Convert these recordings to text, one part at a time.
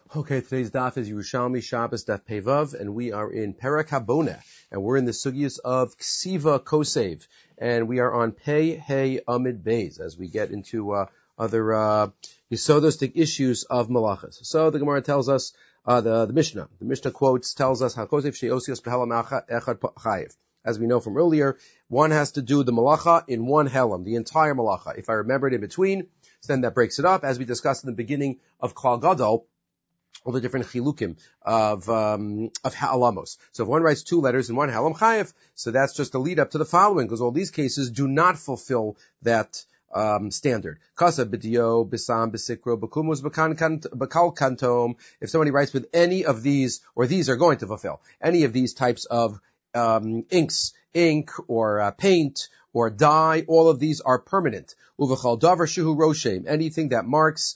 Okay, today's daf is Yerushalmi Shabbos Daf Pevav, and we are in Perek Habona, and we're in the sugyas of Ksiva Kosev, and we are on Pei Hey Amid Beis as we get into other yesodistic issues of malachas. So the Gemara tells us the Mishnah. The Mishnah tells us how Kosev she'osios b'helam echad chayiv. As we know from earlier, one has to do the malacha in one helam, the entire malacha. If I remember it in between, then that breaks it up, as we discussed in the beginning of Klal Gadol, all the different chilukim of ha'alamos. So if one writes two letters in one halam chayev, so that's just a lead up to the following, because all these cases do not fulfill that standard. Kasa b'dio, b'sam, b'sikro, b'kumus, b'kal kantom. If somebody writes with any of these, or these are going to fulfill, any of these types of ink or paint or dye, all of these are permanent. Uvachal davar shuhu roshem, anything that marks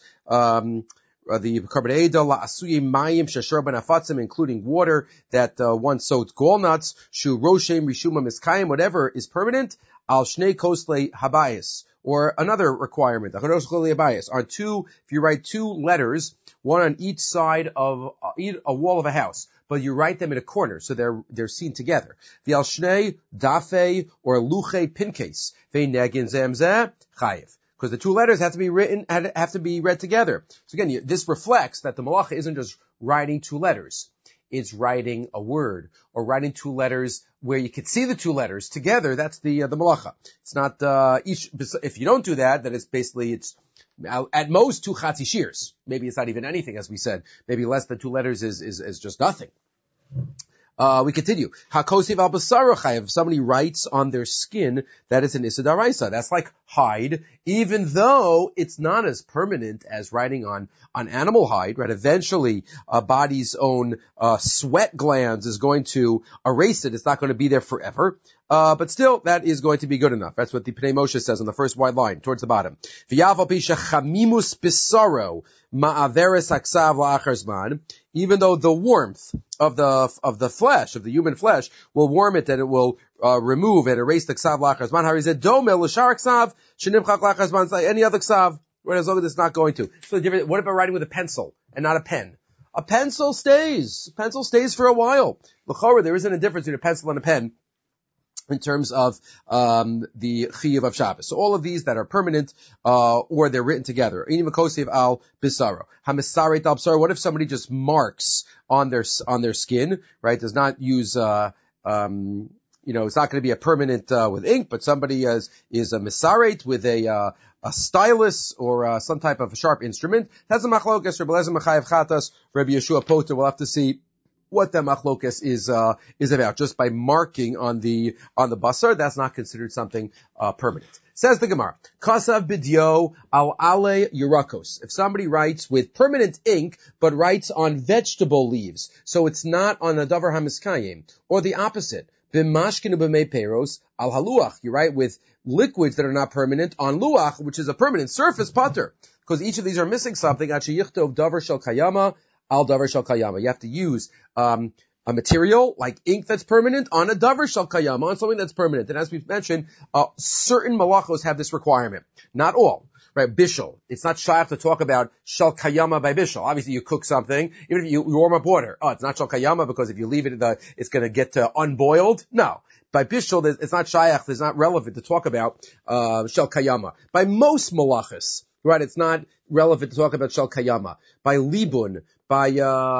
the carbonate la'asuye mayim shashar b'nafatzim, including water that one soaked gall nuts, shu roshem rishuma miskayim, whatever is permanent, al shnei kosle habayis, or another requirement, on two, if you write two letters, one on each side of a wall of a house, but you write them in a corner, so they're seen together. The al shnei dafe or luche pinkes, ve'negin zemzeh chayiv. Because the two letters have to be read together. So again, this reflects that the malacha isn't just writing two letters. It's writing a word, or writing two letters where you can see the two letters together. That's the malacha. It's not, if you don't do that, then it's at most two chatzi shears. Maybe it's not even anything, as we said. Maybe less than two letters is just nothing. We continue. Hakosiv al basara chayav. If somebody writes on their skin, that is an issa daraisa. That's like hide, even though it's not as permanent as writing on animal hide, right? Eventually, a body's own sweat glands is going to erase it. It's not going to be there forever. But still, that is going to be good enough. That's what the Pnei Moshe says on the first wide line, towards the bottom. V'yav al pisha chamimus bisaro ma'averes haksav la'achar zman. Even though the warmth of the flesh, of the human flesh, will warm it, and it will remove and erase the ksav la'achar zman. Harizeh domel l'shar ksav shenimchak la'achar zman, like any other ksav, right? As long as it's not going to. So different. What about writing with a pencil and not a pen? A pencil stays. A pencil stays for a while. L'chorah, there isn't a difference between a pencil and a pen in terms of the chiyuv of Shabbos. So all of these that are permanent, or they're written together. Inim kosev al bisaro. Hamisaret al bisaro. What if somebody just marks on their skin, right? Does not use it's not going to be a permanent with ink, but somebody is a misaret with a stylus or some type of sharp instrument. That's a machlokas. Rabbi Eliezer mechayev chatas. Rabbi Yeshua Poter. We'll have to see what that machlokas is about. Just by marking on the basar, that's not considered something permanent. Says the Gemara, Kasav bidyo al ale yurakos. If somebody writes with permanent ink, but writes on vegetable leaves, so it's not on a davar hamiskayim, or the opposite, b'mashkin b'mei peros al haluach. You write with liquids that are not permanent on luach, which is a permanent surface putter, because each of these are missing something. Achiyichtov davar shel kayama al davar shel kayama. You have to use a material like ink that's permanent on a davar shel kayama, on something that's permanent. And as we've mentioned, certain malachos have this requirement. Not all. Right, bishul. It's not shy to talk about shel kayama by bishul. Obviously, you cook something, even if you warm up water. Oh, it's not shel kayama because if you leave it, it's going to get unboiled. No. By bishul, it's not shayach. It's not relevant to talk about shel kayama. By most malachos, right, it's not relevant to talk about shel kayama. By libun, by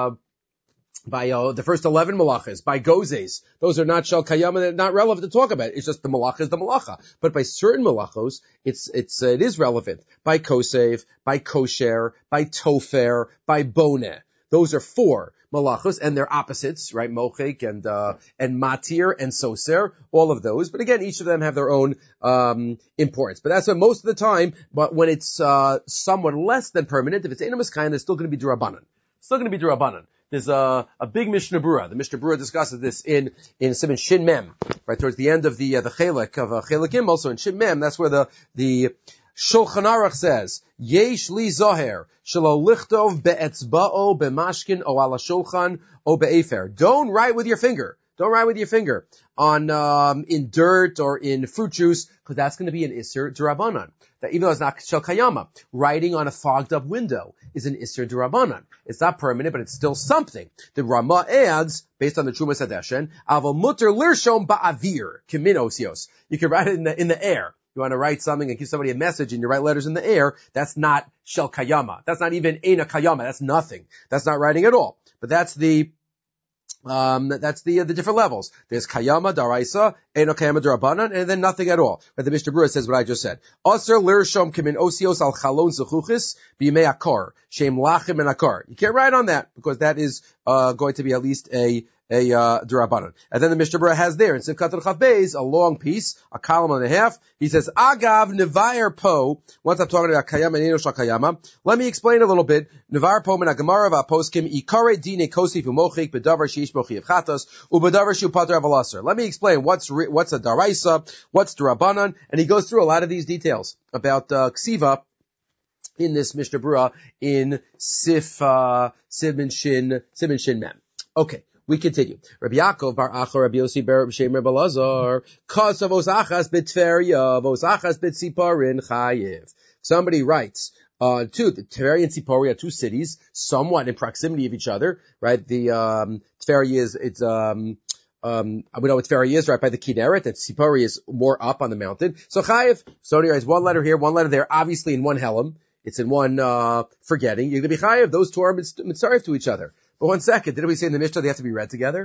the first 11 malachas, by gozes, those are not shel kayama, they're not relevant to talk about. It's just the malacha is the malacha. But by certain malachos, it is relevant. By kosev, by kosher, by tofer, by boneh. Those are 4 malachos, and they're opposites, right? Mochik and matir and soser, all of those. But again, each of them have their own importance. But that's what most of the time, but when it's somewhat less than permanent, if it's einamus kain, it's still going to be durabanan. Still going to be durabanan. There's a big Mishnah Berurah. The Mishnah Berurah discusses this in Siman Shin Mem, right towards the end of the Chelek of Chelek Gimel. So in Shin Mem, that's where the Shulchan Aruch says, Yesh li zoher shelo lichtov be'etzba'o be'mashkin o ala shulchan o be'efer. Don't write with your finger. Don't write with your finger on in dirt or in fruit juice, because that's going to be an Isser D'Rabbanan. That even though it's not Shel Kayama, writing on a fogged up window is an Isser D'Rabbanan. It's not permanent, but it's still something. The Rama adds, based on the Trumas Hadeshen, Aval Mutter Lirshom Ba'avir, Kimin Osios. You can write it in the air. You want to write something and give somebody a message and you write letters in the air. That's not Shel Kayama. That's not even Eina Kayama. That's nothing. That's not writing at all. But that's the different levels. There's Kayama, Daraisa, Eino Kayama, D'Rabbanan, and then nothing at all. But the Mishnah Berurah says what I just said. Aser lirshom kimin osios al chalon zechuchis b'yimei akar, shem lachim and akar. You can't write on that, because that is, going to be at least a D'Rabbanan. And then the Mishnah Berurah has there in Simchat Chaf Beis a long piece, a column and a half. He says, Agav Nevayer Po. Once I'm talking about Kayama and Eino Shel Kayama, let me explain a little bit. Nevayer Po min Gemara v'aposkim ikare dine kosif umochik bedavar sheish mochiv chatos ubedavar shu pater avalaser. Let me explain what's a Daraisa, what's D'Rabbanan, and he goes through a lot of these details about Ksiva in this Mishnah Berurah in Siman Shin Mem. Okay. We continue. Rabbi Yaakov bar Acha Rabbi Yossi bar Shem Rabbi Lazar Kasav Osachas B'Tveria Osachas B'Tziparin Chayiv. Somebody writes the Tveria and Tzipori are two cities somewhat in proximity of each other, right? The Tveria is we know what Tveria is, right, by the Kinneret, and Tzipori is more up on the mountain. So Chayiv, so he writes one letter here, one letter there, obviously in one Helam. It's in one forgetting. You're going to be Chayiv. Those two are mitzaref to each other. But 1 second, didn't we say in the Mishnah they have to be read together?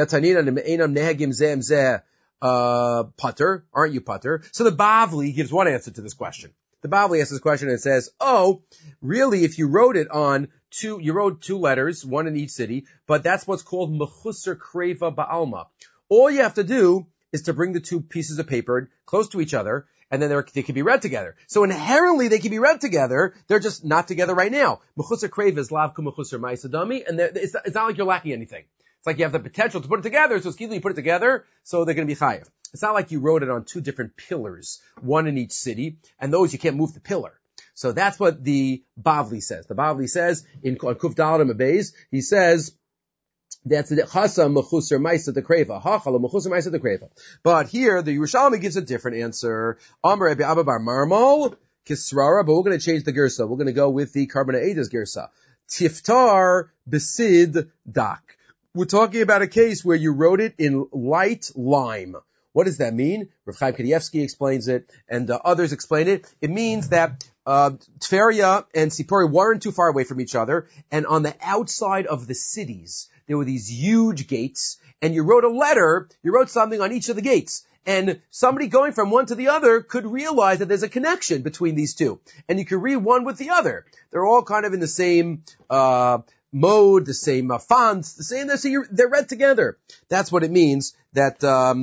Putter, aren't you putter? So the Bavli gives one answer to this question. The Bavli asks this question and says, really, if you wrote it on you wrote two letters, one in each city, but that's what's called mechusar kreva ba'alma. All you have to do is to bring the two pieces of paper close to each other, and then they can be read together. So inherently they can be read together. They're just not together right now. Mechusar kreva is lav kumechusar ma'asadami, and it's not like you're lacking anything. It's like you have the potential to put it together, so it's easy you put it together, so they're going to be chayav. It's not like you wrote it on two different pillars, one in each city, and those you can't move the pillar. So that's what the Bavli says. The Bavli says on Kuf Dalet Beis, he says, that's the chasa mechusar ma'isa de kreva. Hachala mechusar ma'isa de kreva. But here, the Yerushalmi gives a different answer. Amar Rabbi Abba bar Marmal, Kisrara, but we're going to change the girsa. We're going to go with the Karban Eidas girsa. Tiftar besid dak. We're talking about a case where you wrote it in light lime. What does that mean? Rav Chaim Kanievsky explains it, and others explain it. It means that Tveria and Tzipori weren't too far away from each other, and on the outside of the cities, there were these huge gates, and you wrote a letter, you wrote something on each of the gates, and somebody going from one to the other could realize that there's a connection between these two, and you could read one with the other. They're all kind of in the same mode, the same fonts, the same, they're read together. That's what it means that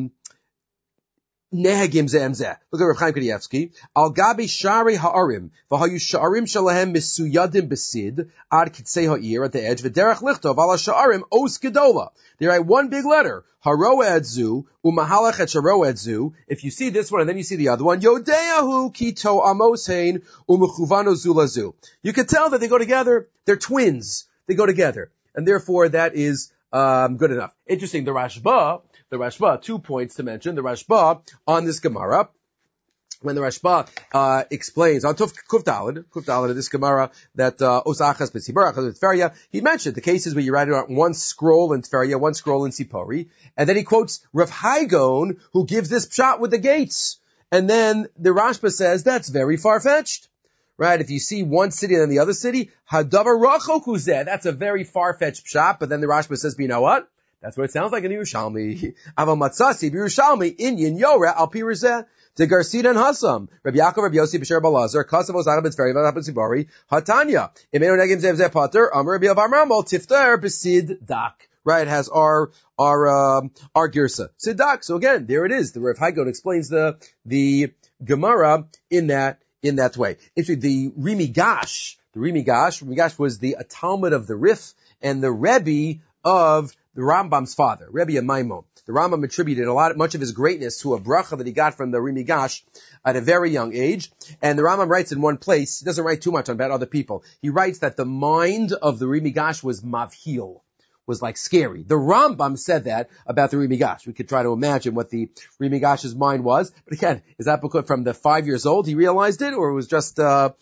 Nehagim zeh. Look at Rav Chaim Kanievsky. Al gabi shari ha'arim, v'hayu sha'arim shalahem misuyadim besid, ad kitzei ha'ir, at the edge, v'derech lichtov, ala sha'arim os gedola. They write one big letter, haroed zu, umahalach et sharoed zu. If you see this one and then you see the other one, yodeahu kito amos hein, umechuvano zulazu. You can tell that they go together, they're twins. They go together. And therefore that is good enough. Interesting, the Rashba, 2 points to mention. The Rashba on this Gemara, when the Rashba explains on Kuf Dalet of this Gemara that Osachas b'Tzipori, Achas b'Tveria, he mentioned the cases where you write it on one scroll in Tveria, one scroll in Tzipori, and then he quotes Rav Haigon, who gives this pshat with the gates, and then the Rashba says that's very far-fetched. Right, if you see one city and then the other city, hadavar rachok hu zeh, that's a very far-fetched pshat, but then the Rashba says, but you know what? That's what it sounds like in the Yerushalmi. Aval matzasi b'Yerushalmi inyan yoreh al pi rezeh to Garcida and Hassam. Rabbi Yaakov, Rabbi Yossi, B'Sher Balazar, Kasav Osachas b'Tveria, V'Napet Tzipori, Hatanya. Imenu negim zev zeh pater, Amar Rabbi Avar Marmal, Tiftar b'Sid dak. Right, it has our girsa. Sidak. So again, there it is. The Rav Haigon explains the Gemara in that way. Actually, the Rimi Gash was the Talmud of the Rif and the Rebbe of the Rambam's father, Rebbe Maimon. The Rambam attributed much of his greatness to a bracha that he got from the Rimi Gash at a very young age. And the Rambam writes in one place, he doesn't write too much about other people. He writes that the mind of the Rimi Gash was mavhil, was like scary. The Rambam said that about the Ri Migash. We could try to imagine what the Ri Migash's mind was. But again, is that because from the 5 years old he realized it, or it was just,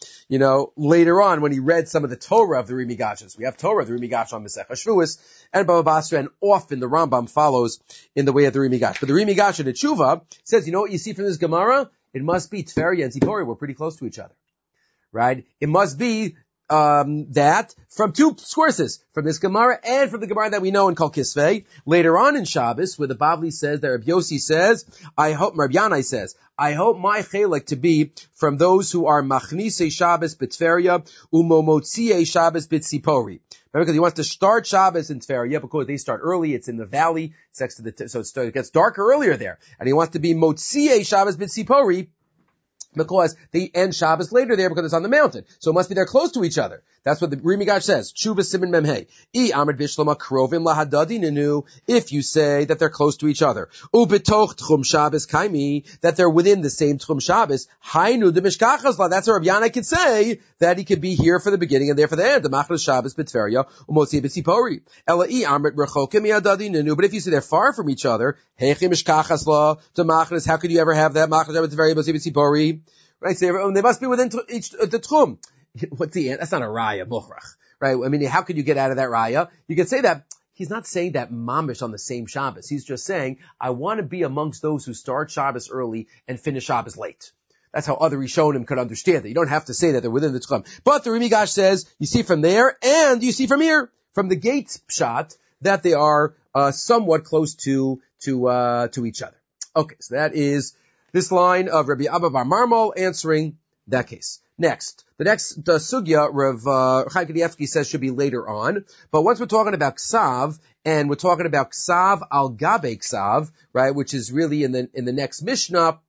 later on when he read some of the Torah of the Ri Migash's? We have Torah of the Ri Migash on Masech HaShavuos and Baba Basra, and often the Rambam follows in the way of the Ri Migash. But the Ri Migash in the Tshuva says, you know what you see from this Gemara? It must be Tveria and Tzipori were pretty close to each other. Right? It must be that from two sources, from this Gemara and from the Gemara that we know in Kol Kisvei. Later on in Shabbos, where the Bavli says that Rabbi Yossi says, Rabbi Yanai says, I hope my chelek to be from those who are machnise Shabbos b'Tveria umomotzie Shabbos b'Tzipori. Remember, because he wants to start Shabbos in Tveria because they start early. It's in the valley. It's next to so it gets darker earlier there. And he wants to be motzie Shabbos b'Tzipori, because they end Shabbos later there because it's on the mountain. So it must be they're close to each other. That's what the Ri Migash says. Tshuva Siman Memhei. I amrit bishlama krovim lahadadi nenu. If you say that they're close to each other. Ubetoch tchum Shabbos kaimi. That they're within the same tchum Shabbos. Hainu de mishkachas la. That's what Rabbi Yanai could say, that he could be here for the beginning and there for the end. The machnas Shabbos b'Tveria umotzi b'Tzipori. Ela amrit rechokim yadadi nenu. But if you say they're far from each other, heichi mishkachas la to machnas. How could you ever have that machnas Shabbos b'Tveria umotzi b'Tzipori? Right? So they must be within the tchum. What's the answer? That's not a raya, mochrach. Right? I mean, how could you get out of that raya? You could say that he's not saying that mamish on the same Shabbos. He's just saying, I want to be amongst those who start Shabbos early and finish Shabbos late. That's how other Rishonim could understand it. You don't have to say that they're within the tchum. But the Ri Migash says, you see from there and you see from here, from the gate shot, that they are somewhat close to each other. Okay, so that is this line of Rabbi Abba Bar Marmol answering that case. Next, the sugya, Rav Chaim Kanievsky says should be later on. But once we're talking about Ksav, and we're talking about Ksav al Gabe Ksav, right, which is really in the next Mishnah.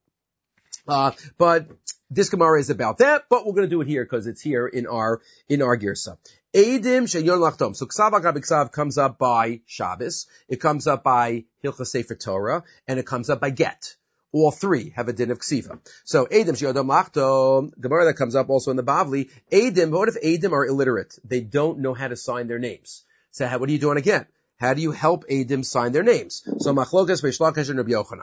But this Gemara is about that, but we're going to do it here because it's here in our Girsa. Eidim sheyon lachtom. So Ksav al Gabe Ksav comes up by Shabbos, it comes up by Hilchos Sefer Torah, and it comes up by Get. All three have a din of ksiva. So Eidim she'odam lachtom, Gemara that comes up also in the Bavli. Eidim, but what if Eidim are illiterate? They don't know how to sign their names. So what are you doing again? How do you help Eidim sign their names? So Machlokas Reish Lakish and Rabbi Yochanan.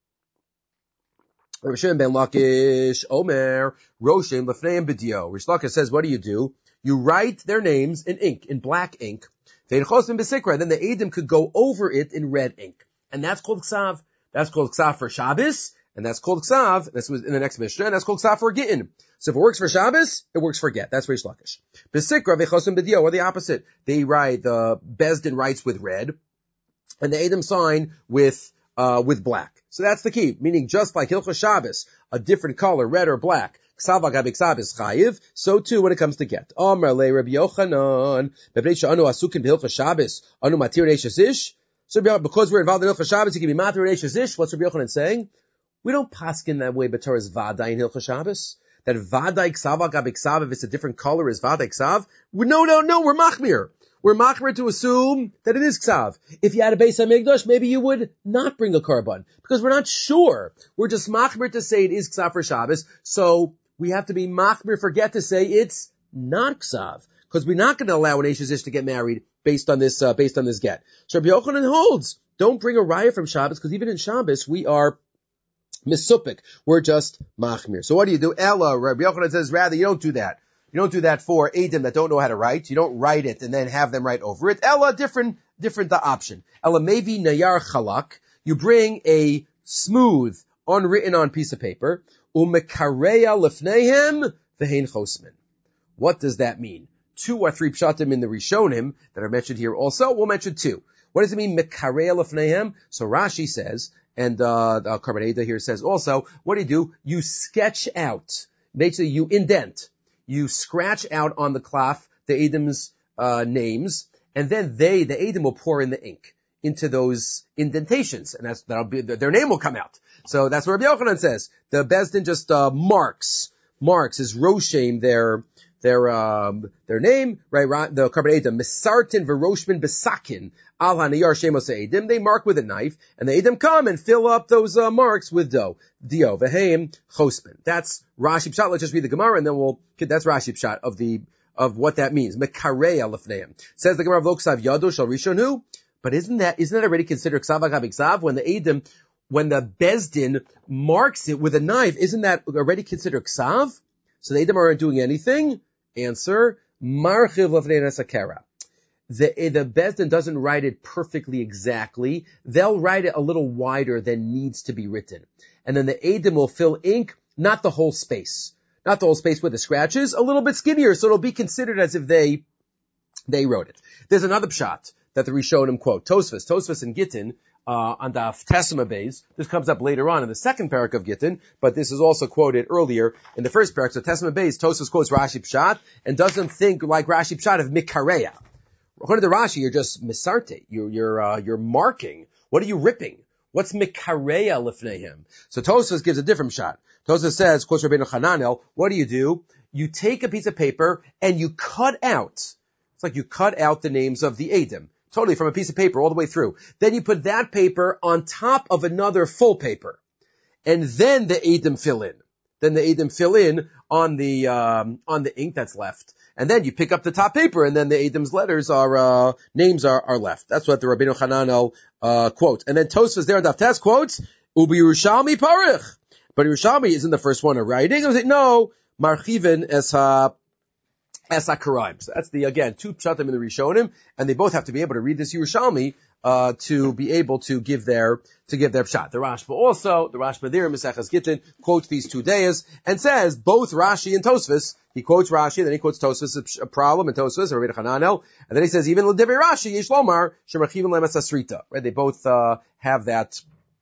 Rabbi Shimon ben Lakish, Omer, Roshem Lefneim B'dio. Reish Lakish says, what do? You write their names in ink, in black ink. Then the Eidim could go over it in red ink. And that's called Ksav. That's called Ksav for Shabbos, and that's called Ksav, this was in the next Mishnah, and that's called Ksav for Gittin. So if it works for Shabbos, it works for Get. That's Reish Lakish. B'sikra v'chosim b'dio, or the opposite. They write, the Bezdin writes with red, and the Eidim sign with black. So that's the key, meaning just like Hilchos Shabbos, a different color, red or black, Ksav al Gabe Ksav is chayiv, so too when it comes to Get. Amar le Rabbi Yochanan, b'bnei she'anu asukin b'Hilchos Shabbos, anu matir neishes ish. So because we're involved in Hilchos Shabbos, it can be matir neishes ish. What's Rabbi Yochanan saying? We don't paskin that way, but Torah's vadai in Hilchos Shabbos. That vadai Ksav al Gabe Ksav, if it's a different color, is vadai Ksav. No, we're machmir. We're machmir to assume that it is Ksav. If you had a Beis HaMikdash, maybe you would not bring a korban, because we're not sure. We're just machmir to say it is Ksav for Shabbos, so we have to be machmir forget to say it's not Ksav, because we're not going to allow an Eishes Ish to get married based on this get. So Rabbi Yochanan holds, don't bring a raya from Shabbos, because even in Shabbos we are misupik. We're just machmir. So what do? Ella, Rabbi Yochanan says, rather, you don't do that. You don't do that for Eidim that don't know how to write. You don't write it and then have them write over it. Ella, different the option. Ella, maybe nayar chalak. You bring a smooth, unwritten on piece of paper. Umekareya lefnehem v'hein chosmin. What does that mean? 2 or 3 pshatim in the Rishonim that are mentioned here also. We'll mention 2. What does it mean, mekareya lefnehem? So Rashi says, and Karbaneda here says also, what do? You sketch out. Basically, you indent. You scratch out on the klaf the Eidim's names, and then the Eidim will pour in the ink into those indentations, and that'll be their name will come out. So that's what Rabbi Yochanan says. The Bezdin just marks is Roshem their name, right? The Karban Eidim, Mesartin v'Roshmin besakin al haniyar shemos Eidim. They mark with a knife, and the Eidim come and fill up those marks with dio v'heim chosmin. That's Rashi Pshat. Let's just read the Gemara, and then that's Rashi Pshat of the of what that means. Mekareya lefneim. Says the Gemara of Lo Ksav Yado Shal Rishon Hu. But isn't that already considered Ksav Agav Ksav? When the Bezdin marks it with a knife, isn't that already considered Ksav? So the Edom aren't doing anything? Answer, Marchiv Lefnei Nesakera. The Bezdin doesn't write it perfectly exactly. They'll write it a little wider than needs to be written. And then the Edom will fill ink, not the whole space. Not the whole space with the scratches, a little bit skinnier, so it'll be considered as if they wrote it. There's another pshat that the Rishonim quote. Tosfos and Gittin, on the Tesima Beis. This comes up later on in the second parak of Gittin, but this is also quoted earlier in the first parak. So Tesima Beis, Tosfos quotes Rashi Pshat and doesn't think like Rashi Pshat of Mikareya. According to Rashi, you're just misarte. You're marking. What are you ripping? What's Mikareya lifneihem? So Tosfos gives a different shot. Tosfos says, quotes Rabbeinu Hananel, what do? You take a piece of paper and you cut out. It's like you cut out the names of the Edom. Totally from a piece of paper all the way through. Then you put that paper on top of another full paper. And then the Edom fill in. Then the Edom fill in on the ink that's left. And then you pick up the top paper and then the Edom's letters names are left. That's what the Rabbeinu Hananel, quotes. And then Tosfos there in Daf Tes quotes, Ubi Yerushalmi Parich. But Yerushalmi isn't the first one of writing. I was like, no, Marchiven es HaKaraim. So that's again, two pshatim in the Rishonim, and they both have to be able to read this Yerushalmi, to be able to give their pshat. The Rashba there in Maseches Gittin quotes these two days and says both Rashi and Tosfos. He quotes Rashi, and then he quotes Tosfos a problem in Tosfos, Rabbeinu Hananel, and then he says even l'divrei Rashi yesh lomar shemachiven le'emes asrita. Right? They both have that,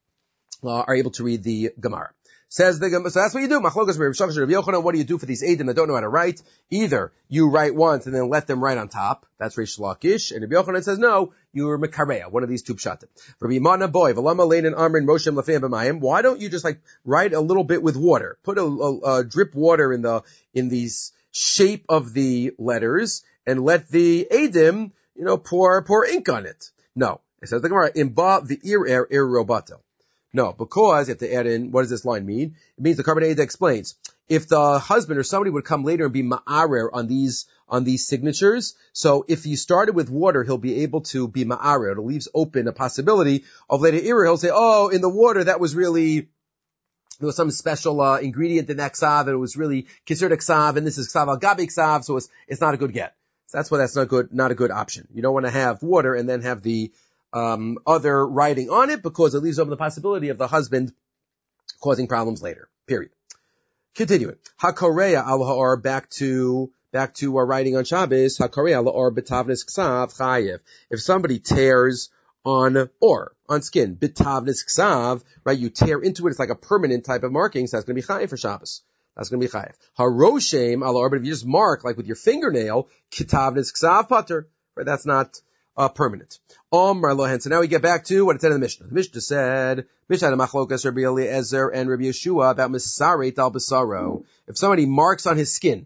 are able to read the Gemara. Says the Gemara, so that's what you do. Machlokas Rav Shach Rav Yochanan. What do you do for these Edom that don't know how to write? Either you write once and then let them write on top. That's Reish Lakish. And Rav Yochanan says no, you're Mekareya, one of these two pshatim. Rabbi Yimana boy, V'lama leinin amrin Moshem lefeim b'mayim. Why don't you just write a little bit with water? Put a drip water in the shape of the letters and let the Edom, pour ink on it. No. It says the Gemara, imba the ir robato. No, because you have to add in, what does this line mean? It means the Karban explains, if the husband or somebody would come later and be ma'arer on these signatures, so if you started with water, he'll be able to be ma'arer. It leaves open a possibility of later ira, he'll say, oh, in the water, that was really, there was some special ingredient in that ksav, and it was really considered a ksav, and this is ksav al gabi ksav, so it's not a good get. So that's why that's not a good option. You don't want to have water and then have the other writing on it, because it leaves open the possibility of the husband causing problems later. Period. Continuing. Hakoreya al ha'or, back to our writing on Shabbos. Hakoreya al ha'or betavnis ksav chayev. If somebody tears on skin, betavnis ksav, right, you tear into it, it's like a permanent type of marking, so that's going to be chayev for Shabbos. That's going to be chayev. Haroshem al ha'or, but if you just mark, like with your fingernail, kitavnis ksav pater, right, that's not permanent. So now we get back to what it said in the Mishnah. The Mishnah said, Mishnah had a machlokas Rabbi Eliezer and Rabbi Yeshua about misaret al basaro. If somebody marks on his skin,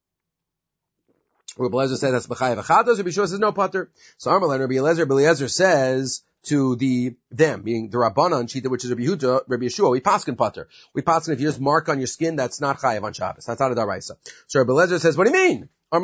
Rabbi Eliezer says that's b'chayev achados. Rabbi Yeshua says no pater. So Amar Rabbi Eliezer says to them, meaning the Rabbanan Shita, which is Rabbi Yeshua, we paskin pater. We paskin if you just mark on your skin, that's not chayev on Shabbos. That's out of Daraisa. So Rabbi Eliezer says, what do you mean? In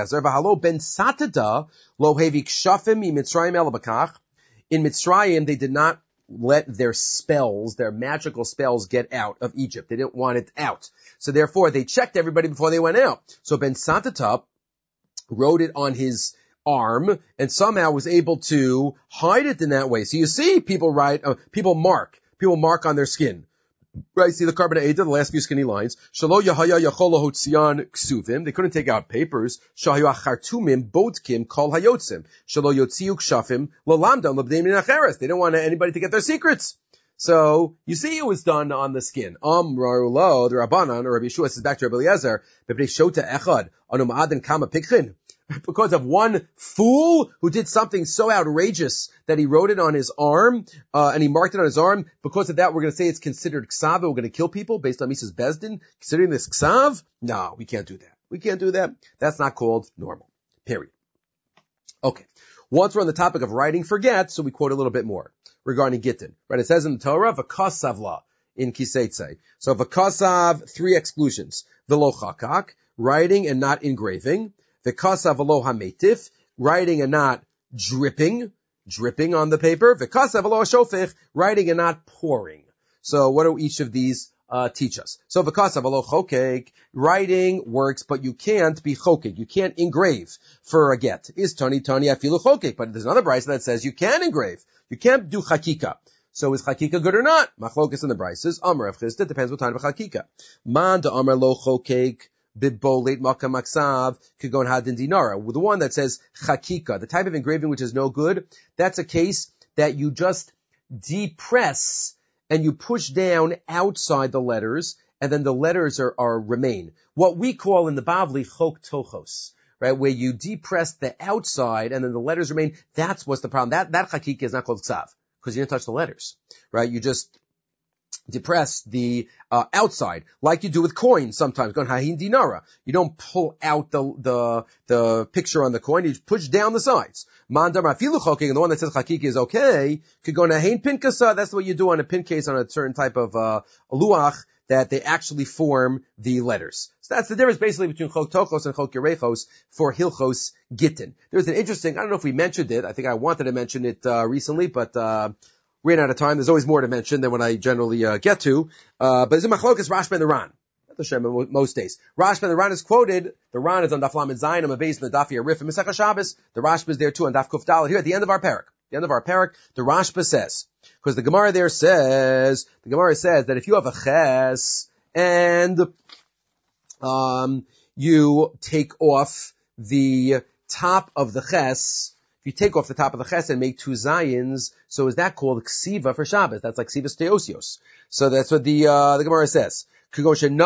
Mitzrayim, they did not let their magical spells get out of Egypt. They didn't want it out. So therefore, they checked everybody before they went out. So Ben Satata wrote it on his arm and somehow was able to hide it in that way. So you see people mark on their skin. Right, see the Karban Eidah, the last few skinny lines. Shalo Yahaya Yachola Hotzian Ksuvim. They couldn't take out papers. Shahayu Achartumim Bodkim Kol Hayotzim. Shalo Yotziu Kshafim Lalamdam Labdeimin Acheres. They don't want anybody to get their secrets. So you see it was done on the skin. Rarulo, the Rabbanan, or Rabbi Yeshua says back to Rabbi Eliezer, Bebnei Shota Echad Anu Ma'aden Kama Pikchin. Because of one fool who did something so outrageous that he wrote it on his arm, and he marked it on his arm. Because of that, we're going to say it's considered ksav, we're going to kill people based on Mises Bezdin, considering this ksav? No, we can't do that. We can't do that. That's not called normal. Period. Okay. Once we're on the topic of writing for get, so we quote a little bit more regarding Gittin. Right? It says in the Torah, v'kasavla, in Kiseitze. So v'kasav, 3 exclusions. V'lo chakak, writing and not engraving. V'kasav v'lo hametif, writing and not dripping on the paper. V'kasav v'lo hashofech, writing and not pouring. So what do each of these teach us? So v'kasav v'lo chokek, writing works, but you can't be chokek. You can't engrave for a get. Is tani afilu chokek, but there's another brisa that says you can engrave. You can't do chakika. So is chakika good or not? Machlokas in the brises. Amar of Chisda, depends what kind of chakika. Man de amar lo chokek, bibbo late makam maksav, kigon hadin dinara. The one that says chakika, the type of engraving which is no good, that's a case that you just depress and you push down outside the letters, and then the letters are remain. What we call in the Bavli chok tochos, right? Where you depress the outside and then the letters remain. That's what's the problem. That chakika is not called ksav, because you didn't touch the letters, right? You just depress the outside, like you do with coins sometimes. Gon hahin dinara. You don't pull out the picture on the coin. You push down the sides. Mandar afilu choking, and the one that says chakiki is okay. Could go hahin pinkasa. That's what you do on a pin case on a certain type of luach that they actually form the letters. So that's the difference basically between chok tochos and chok yerechos for hilchos gittin. There's an interesting, I don't know if we mentioned it. I think I wanted to mention it recently, but ran out of time. There's always more to mention than when I generally get to. But it's in Machlokas Rashba and the Ran. Not the Shem most days. Rashba and the Ran is quoted. The Ran is on Daf Lamed Zayin, on the base of the Daf Yarif and Mesech Shabbos. The Rashba is there too on Daf Kuf Daled. Here at the end of our parak. The end of our parak, the Rashba says, because the Gemara there says, that if you have a ches and you take off the top of the ches, if you take off the top of the ches and make two zayins, so is that called ksiva for Shabbos? That's like ksivas teosios. So that's what the Gemara says. The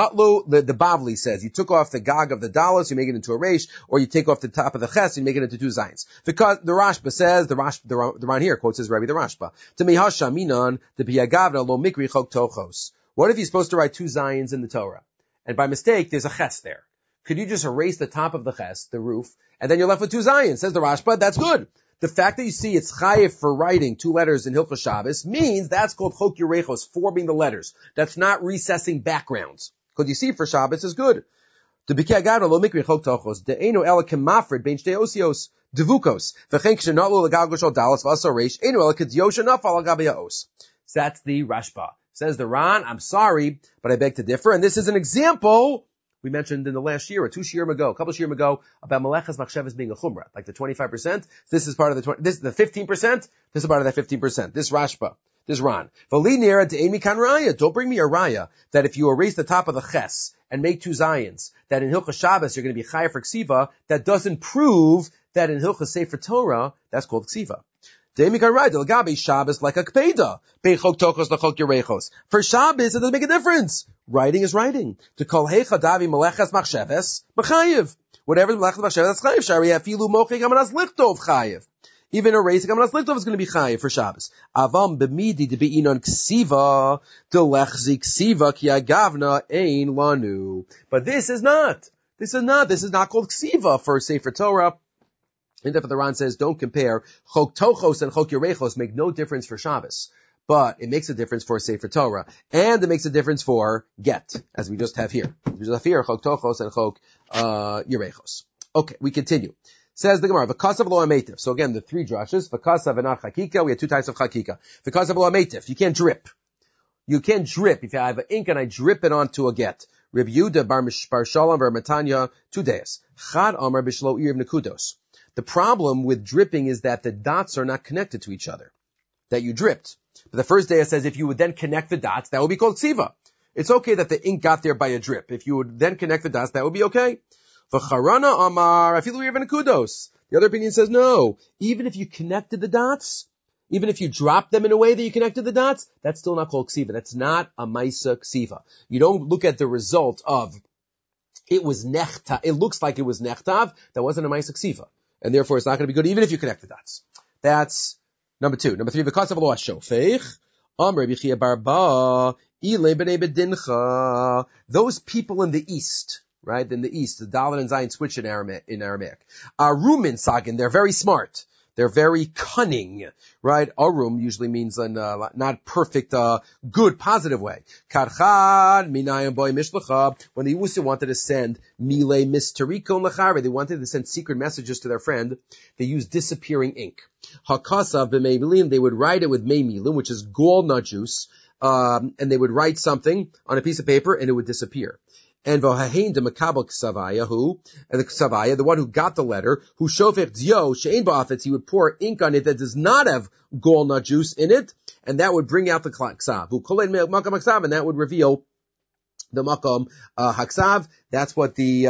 Bavli says, you took off the gag of the dalas, you make it into a reish, or you take off the top of the ches, you make it into two zayins. Because the Rashba says, the Ran here quotes his Rabbi the Rashba, to mihasha minan, the piyagavna lo mikri chok tochos. What if he's supposed to write two zayins in the Torah? And by mistake, there's a ches there. Could you just erase the top of the ches, the roof, and then you're left with two zayins? Says the Rashba, that's good. The fact that you see it's chayiv for writing two letters in Hilchos Shabbos means that's called chok yerechos, forming the letters. That's not recessing backgrounds. Because you see for Shabbos is good. The bikei agavna lo mikri chok tochos, de'enu ela kemafred bein shtei osios, devukos, v'chen kshenot lo legalgal shel dalas v'asa reish, enu ela k'diosha nafal al gabi ha'os. So that's the Rashba. Says the Ran, I'm sorry, but I beg to differ. And this is an example we mentioned in the last year or two shiurim ago, a couple of shiurim ago, about Melechas Machshavas being a chumrah, like the 25%. This is part of the 15%. This is part of that 15%. This Rashba, this Ran. V'li nira de'emi kan raya. Don't bring me a raya that if you erase the top of the ches and make two zayins, that in Hilchos Shabbos you're going to be chayav for ksiva. That doesn't prove that in Hilchos Sefer Torah that's called ksiva. De'emi kan raya delgabe Shabbos like a kpeda. Bein chok tochos lachok yerechos. For Shabbos it doesn't make a difference. Writing is writing. To call heicha davi melechas machsheves mechayiv. Whatever melechas machsheves that's chayiv. Shari afilu mochik amanas lichtov chayiv. Even erasing amanas lichtov is going to be chayiv for Shabbos. Avam b'midi de be'inon ksiva delechzi ksiva ki agavna ein lanu. But this is not called ksiva for Sefer Torah. And therefore the Ran says, don't compare. Chok tochos and chok yerechos make no difference for Shabbos. But it makes a difference for Sefer Torah. And it makes a difference for get, as we just have here. We just have here, chok tochos and chok yerechos. Okay, we continue. Says the Gemara, v'kasav lo ametif. So again, the three drushes, v'kasav and chakika, we have two types of chakika. V'kasav lo ametif, you can't drip. You can't drip. If I have an ink and I drip it onto a get. Reb Yehuda bar Shalom bar Matanya, 2 days. Chad amar b'shlo iriv nekudos. The problem with dripping is that the dots are not connected to each other. That you dripped. But the first day it says if you would then connect the dots, that would be called ksiva. It's okay that the ink got there by a drip. If you would then connect the dots, that would be okay. V'charana amar afilu iriv nekudos. The other opinion says no. Even if you connected the dots, even if you dropped them in a way that you connected the dots, that's still not called ksiva. That's not a maisa ksiva. You don't look at the result of it was nechtav. It looks like it was nechtav. That wasn't a maisa ksiva. And therefore it's not going to be good even if you connect the dots. That's number 2. Number 3, because of lo hashofech, Amr Bichia Barba, Ile b'nei bedincha. Those people in the east, right? In the east, the Dalet and Zayin switch in Aramaic. Rumin Sagin, they're very smart. They're very cunning, right? Arum usually means in not perfect, good, positive way. Karchan minayim boy mishlacha. When the Yehusim wanted to send mile misterikon lachare, they wanted to send secret messages to their friend. They used disappearing ink. Hakasa b'meilim, they would write it with meimilim, which is gall nut juice, and they would write something on a piece of paper and it would disappear. And v'hahein de makabel ksavaya, and the ksavaya, the one who got the letter, who shofech dio she'ein ba'afetz, he would pour ink on it that does not have gall nut juice in it, and that would bring out the ksav. V'kolein makam ksav, and that would reveal the makam haksav. That's what these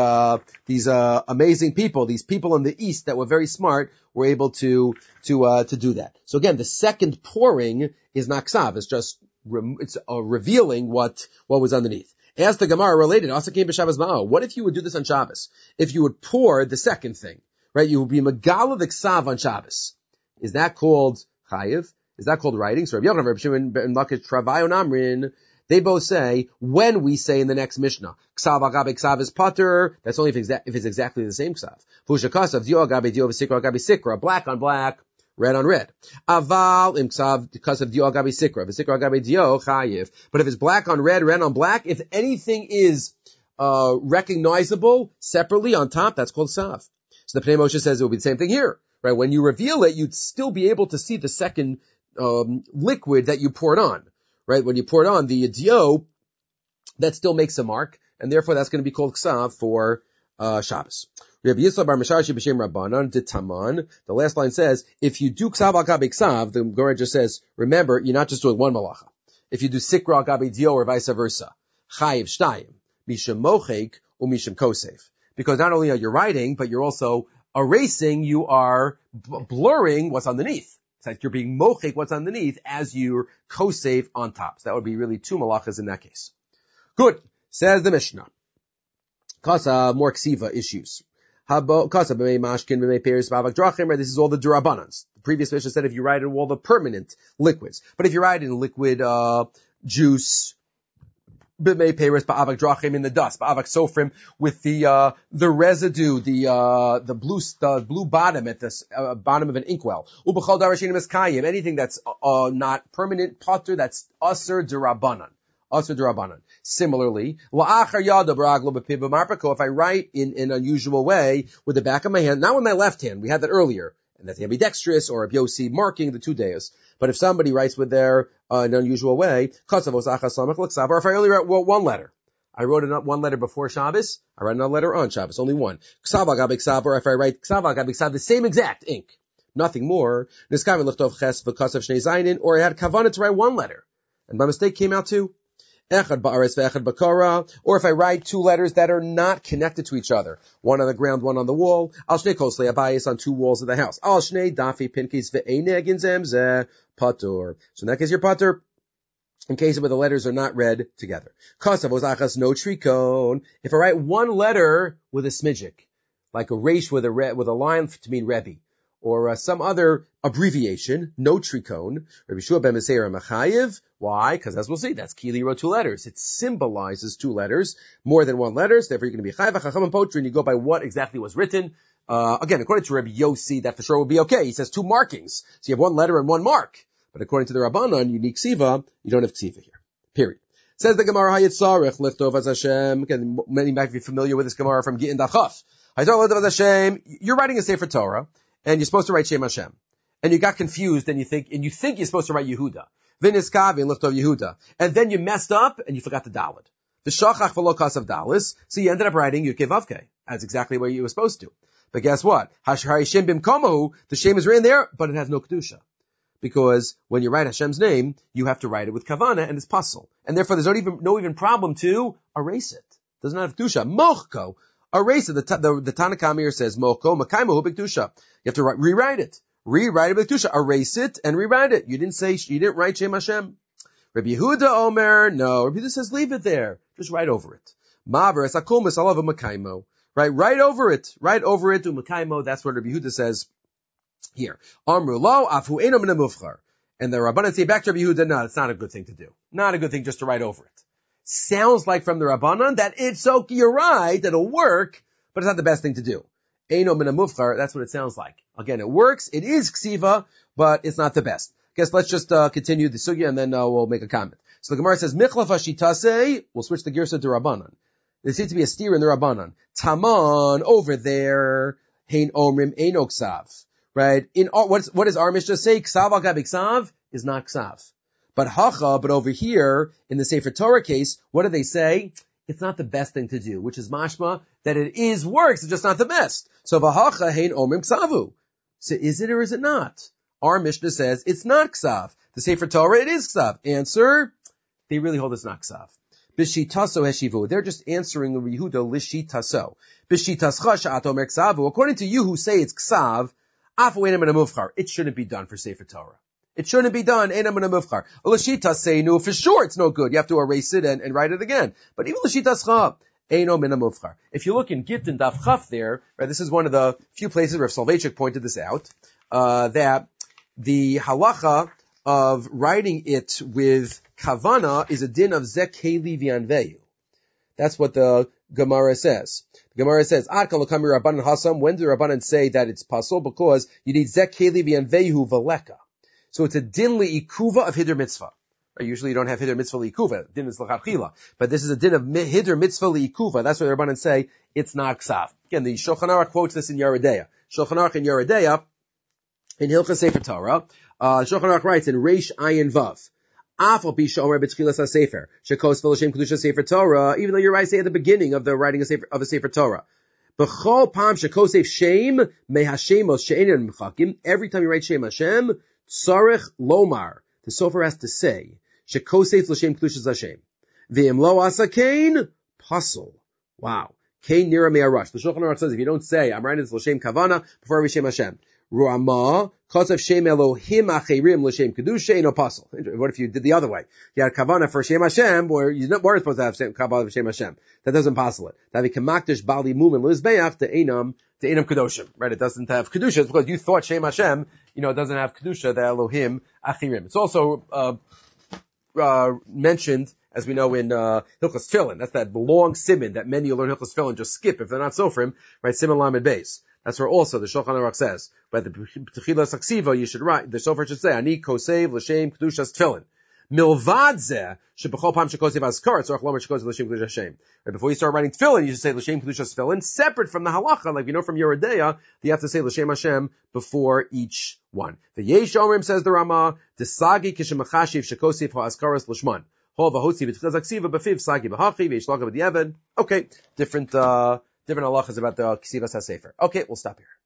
amazing people, these people in the East that were very smart, were able to do that. So again, the second pouring is not ksav. It's just revealing what was underneath. As the Gemara related, what if you would do this on Shabbos? If you would pour the second thing, right? You would be megala the ksav on Shabbos. Is that called chayiv? Is that called writing? So Rabbi Yochanan, Rabbi Shimon ben Lakish, Travayon Amrin, they both say, when we say in the next Mishnah, ksav agabe ksav is pater, that's only if it's exactly the same ksav. Fusha kasav, dio agabe dio, v'sikra agabe sikra, black on black, red on red. Aval im ksav kasav dio agabe sikra, v'sikra agabe dio, chayiv. But if it's black on red, red on black, if anything is recognizable separately on top, that's called ksav. So the Pnei Moshe says it will be the same thing here, right? When you reveal it, you'd still be able to see the second liquid that you poured on. Right, when you pour it on, the dio, that still makes a mark, and therefore that's going to be called ksav for Shabbos. Rabbi Yisrael bar Misharshi b'shem Rabbanan d'taman. The last line says, if you do ksav al gabe ksav, the Gemara just says, remember, you're not just doing one malacha. If you do sikra al gabe dio or vice versa, chayiv shtayim, misham mochek or misham kosev. Because not only are you writing, but you're also erasing, you are blurring what's underneath. It's like you're being mochek what's underneath as you're kosev on top. So that would be really two malachas in that case. Good. Says the Mishnah. Kasa, more ksiva issues. Kasa, b'mei mashkin, b'mei peris, b'avak drachim, this is all the durabbanans. The previous Mishnah said if you write in all the permanent liquids. But if you write in liquid, juice, b'mei peris, b'avak drachim, in the dust, b'avak sofrim, with the residue, the blue bottom at the bottom of an inkwell. Ubechal darashinim eskayim, anything that's not permanent potter, that's aser d'rabbanan. Aser d'rabbanan. Similarly, la'achar yada b'raglo b'piv b'marpako, if I write in an unusual way with the back of my hand, not with my left hand, we had that earlier, and that's ambidextrous or Yosi marking the 2 days. But if somebody writes with their an unusual way, or if I only wrote one letter, I wrote one letter before Shabbos, I write another letter on Shabbos, only one. Or if I write the same exact ink, nothing more. Or I had kavanah to write one letter, and by mistake came out two. Or if I write two letters that are not connected to each other, one on the ground, one on the wall, al shnei kosle abayis, on two walls of the house, al shnei dafi pinkis ve'eneg in zemzeh patur. So in that case, you're patur, in case where the letters are not read together. Kasav osachas no trikon. If I write one letter with a smidgik, like a resh with a line to mean Rebbe, or some other abbreviation, no trikon, Rabbi Shua ben Meseir Machayev. Why? Because as we'll see, that's Kili wrote two letters. It symbolizes two letters, more than one letter, so therefore you're going to be Chayev HaChacham and Potri, and you go by what exactly was written. Again, according to Rabbi Yossi, that for sure will be okay. He says two markings. So you have one letter and one mark. But according to the Rabbanan, you need Ksiva, you don't have Ksiva here. Period. Says the Gemara, Hayitzarech, Lichtov as Hashem. Again, many might be familiar with this Gemara from Gittin Daf Chaf. Hayitzarech, Lichtov as Hashem. You're writing a Sefer Torah, and you're supposed to write Shem Hashem. And you got confused, and you think you're supposed to write Yehuda. Viniskavi, Lichtov Yehuda. And then you messed up, and you forgot the Dalet. The Shachach v'lo kasav Dalis, so you ended up writing Yud Kei Vav Kei. That's exactly what you were supposed to. But guess what? Hashar Shem bimkomahu, the Shem is written there, but it has no Kedusha. Because when you write Hashem's name, you have to write it with Kavanah, and it's puzzle. And therefore there's no even problem to erase it. It does not have Kedusha. Mochko, erase it. The Tanna Kamir says, Mochko, Makaimahu b'Kedusha. You have to rewrite it. Rewrite it with Kedusha. Erase it and rewrite it. You didn't write Shem Hashem. Rabbi Yehuda Omer, no. Rabbi Yehuda says, leave it there. Just write over it. Maver, Esakul Misalav Makaimo. Right, write over it. Write over it to Makaimo. That's what Rabbi Yehuda says here. Amru lo, afu eno min mufchar. And the Rabbanan say back to Rabbi Yehuda, no, it's not a good thing to do. Not a good thing just to write over it. Sounds like from the Rabbanan that it's okay, you're right, it'll work, but it's not the best thing to do. Eino min hamufchar. That's what it sounds like. Again, it works. It is ksiva, but it's not the best. Guess let's just continue the sugya and then we'll make a comment. So the Gemara says, Michlaf hashitase, we'll switch the girsa to Rabbanan. There seems to be a steer in the Rabbanan. Taman, over there, hein omrim, ein oksav. Right? What does our Mishnah say? Ksav al gabi ksav is not ksav. But over here, in the Sefer Torah case, what do they say? It's not the best thing to do, which is mashma, that it works, it's just not the best. So v'hacha hein omrim ksavu. So is it or is it not? Our Mishnah says it's not ksav. The Sefer Torah, it is ksav. Answer, they really hold it's not ksav. B'shitaso heshivu. They're just answering Yehuda lishitaso. B'shitascha sha'at omer ksavu. According to you who say it's ksav, afu einam min hamufchar. It shouldn't be done for Sefer Torah. It shouldn't be done. Einam min hamufchar. L'shitasenu, for sure it's no good. You have to erase it and write it again. But even l'shitascha, einam min hamufchar. If you look in Gittin Daf Chaf there, right, this is one of the few places where Soloveitchik pointed this out, that the halacha of writing it with kavana is a din of zekeli v'anveyu. That's what the Gemara says. The Gemara says, Ad kalokami Rabbanan hasam. When do Rabbanan say that it's pasul? Because you need zekeli v'anveyu v'leka. So it's a din li'ikuva of hiddur mitzvah. Right? Usually you don't have hiddur mitzvah li'ikuva. Din is l'chachila. But this is a din of hiddur mitzvah li'ikuva. That's why the Rabbanan say it's not ksav. Again, the Shulchan Aruch quotes this in Yeridea. Shulchan Aruch in Yeridea, in Hilchos Sefer Torah, Shulchan Aruch writes in Reish Ayin Vav, Afal pi shomer b'tchilas hasefer shekos v'lashem kedusha Sefer Torah. Even though you're right, say at the beginning of the writing of a Sefer Torah, b'chol pam shekosef shem mehashemos she'enin mechakim. Every time you write Shem Hashem, tzarech lomar. The sofer has to say shekosef l'shem kedusha Hashem. V'im lo asa kain pasul. Wow. Kain nira me'arash. The Shulchan Aruch says if you don't say I'm writing this l'shem kavana before every Shem Hashem, Ru'ama, Kosev Shem Elohim Achirim L'Shem Kedusha, no pasul. What if you did the other way? You had Kavana for Shem Hashem, where you weren't supposed to have Kavana for Shem Hashem. That doesn't pasul it. That Kamakdish Bali Mum and Lizbeach to Einam Kedoshim. Right? It doesn't have Kedusha because you thought Shem Hashem, it doesn't have Kedusha, the Elohim Achirim. It's also, mentioned, as we know in, Hilchos Tefillin. That's that long simon that many who learn Hilchos Tefillin just skip if they're not sofrim, right? Simon Lamed Beis. That's where also the Shulchan Aruch says, by the Techilas Haksiva, you should write, the Sofer should say, Ani Kosev L'Shem Kedushas Tefillin. Milvad zeh, shebechol pam shekosev azkar, tzorach lomer shekosev L'Shem Kedushas Hashem. Right, before you start writing Tefillin, you should say L'Shem Kedushas Tefillin, separate from the halacha, like we know from Yeridea, you have to say L'Shem Hashem before each one. The Yesh Omrim, says the Rama, Desagi kishemachashiv shekosev ha'azkaras l'shman. Hol v'hotzi v'tchilas Haksiva b'fiv sagi b'hachi v'yishlaga b'diavad. Okay, different halachas about the Ksivas HaSefer. Okay, we'll stop here.